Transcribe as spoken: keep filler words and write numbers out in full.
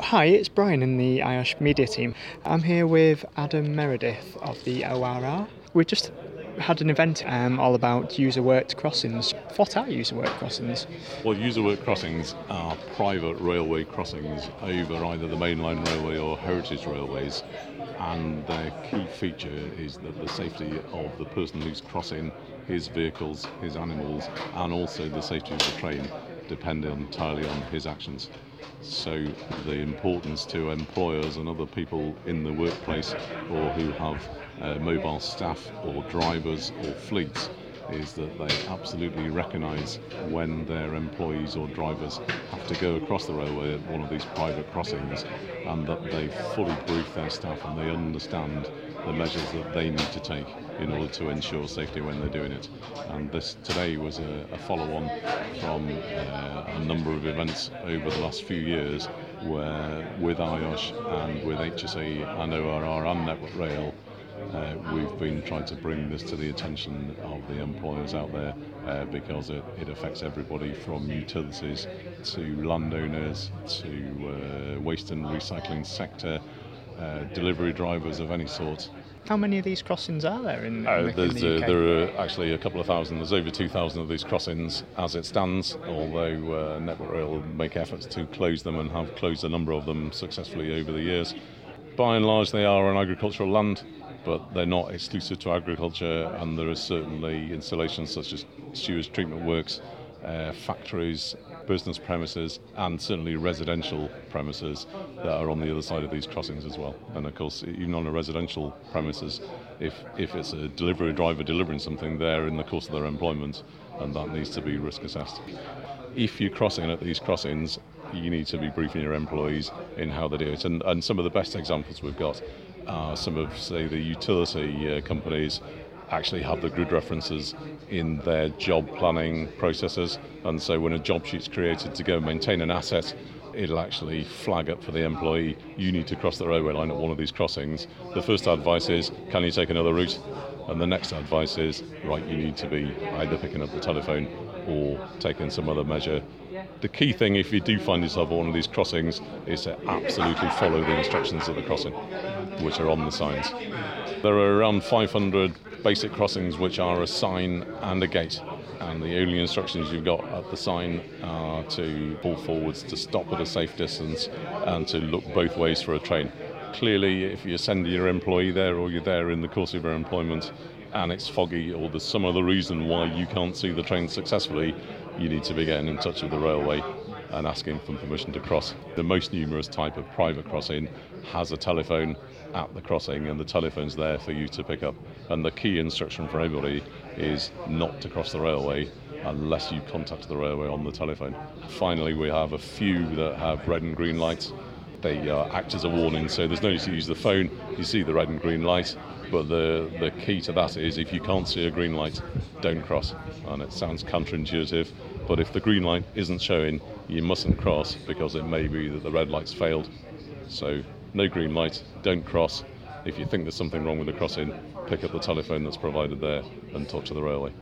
Hi, it's Brian in the I O S media team. I'm here with Adam Meredith of the O R R. We've just had an event um, all about user-worked crossings. What are user-worked crossings? Well, user-worked crossings are private railway crossings over either the mainline railway or heritage railways, and their key feature is that the safety of the person who's crossing, his vehicles, his animals, and also the safety of the train depend entirely on his actions. So the importance to employers and other people in the workplace or who have uh, mobile staff or drivers or fleets is that they absolutely recognise when their employees or drivers have to go across the railway at one of these private crossings, and that they fully brief their staff and they understand the measures that they need to take in order to ensure safety when they're doing it. And this today was a, a follow-on from uh, a number of events over the last few years where with I O S and with H S E and O R R and Network Rail, Uh, we've been trying to bring this to the attention of the employers out there uh, because it, it affects everybody from utilities to landowners to uh, waste and recycling sector, uh, delivery drivers of any sort. How many of these crossings are there in, Uh, in, the, in the uh, U K? there are actually a couple of thousand. There's over two thousand of these crossings as it stands, although uh, Network Rail make efforts to close them and have closed a number of them successfully over the years. By and large, they are on agricultural land, but they're not exclusive to agriculture, and there are certainly installations such as sewage treatment works, uh, factories, business premises, and certainly residential premises that are on the other side of these crossings as well. And of course, even on a residential premises, if, if it's a delivery driver delivering something there in the course of their employment, and that needs to be risk assessed. If you're crossing at these crossings, you need to be briefing your employees in how they do it. And, and some of the best examples we've got are some of, say, the utility uh, companies actually have the grid references in their job planning processes. And so when a job sheet's created to go maintain an asset, it'll actually flag up for the employee, you need to cross the railway line at one of these crossings. The first advice is, can you take another route? And the next advice is, right, you need to be either picking up the telephone or taking some other measure. The key thing, if you do find yourself at one of these crossings, is to absolutely follow the instructions of the crossing, which are on the signs. There are around five hundred basic crossings which are a sign and a gate, and the only instructions you've got at the sign are to pull forwards, to stop at a safe distance, and to look both ways for a train. Clearly, if you're sending your employee there or you're there in the course of your employment and it's foggy or there's some other reason why you can't see the train successfully, you need to be getting in touch with the railway and asking for permission to cross. The most numerous type of private crossing has a telephone at the crossing, and the telephone's there for you to pick up. And the key instruction for everybody is not to cross the railway unless you contact the railway on the telephone. Finally, we have a few that have red and green lights. They uh, act as a warning, so there's no need to use the phone. You see the red and green light, but the, the key to that is if you can't see a green light, don't cross. And it sounds counterintuitive, but if the green light isn't showing, you mustn't cross because it may be that the red light's failed. So no green light, don't cross. If you think there's something wrong with the crossing, pick up the telephone that's provided there and talk to the railway.